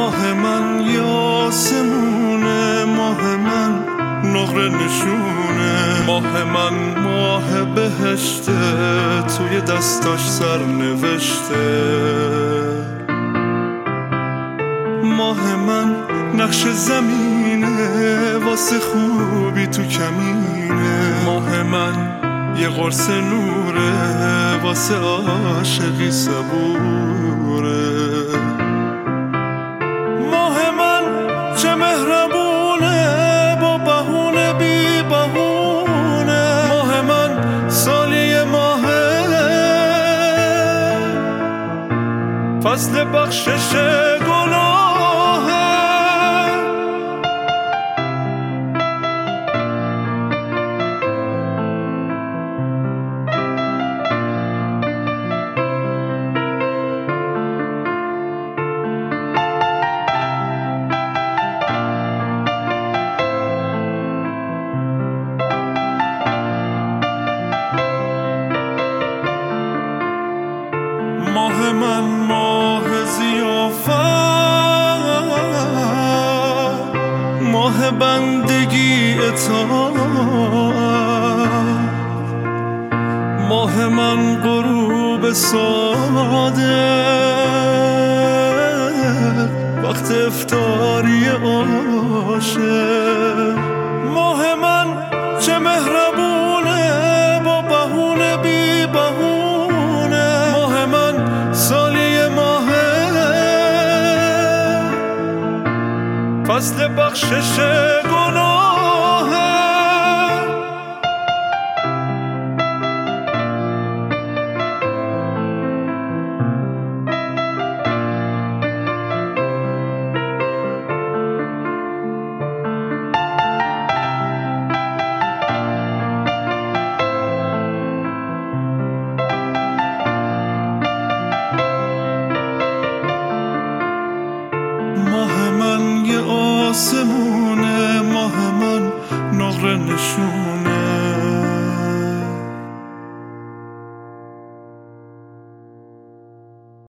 ماه من یاسمونه، ماه من نقره نشونه، ماه من ماه بهشته، توی دستاش سر نوشته. ماه من نقش زمینه، واسه خوبی تو کمینه. ماه من یه قرص نوره، واسه عاشقی صبوره. ماه من چه مهربونه، با بهونه بی بهونه. ماه من سالی ماهه، فصل بخشش گناهه. ماه من ماه ضیافت، ماه بندگی اطاعت. ماه من غروب ساده، وقت افطاری عاشق. ماه من چه مهربونه، با بهونه بی بهونه. ماه من سالی ماهه، فصل بخشش گناه.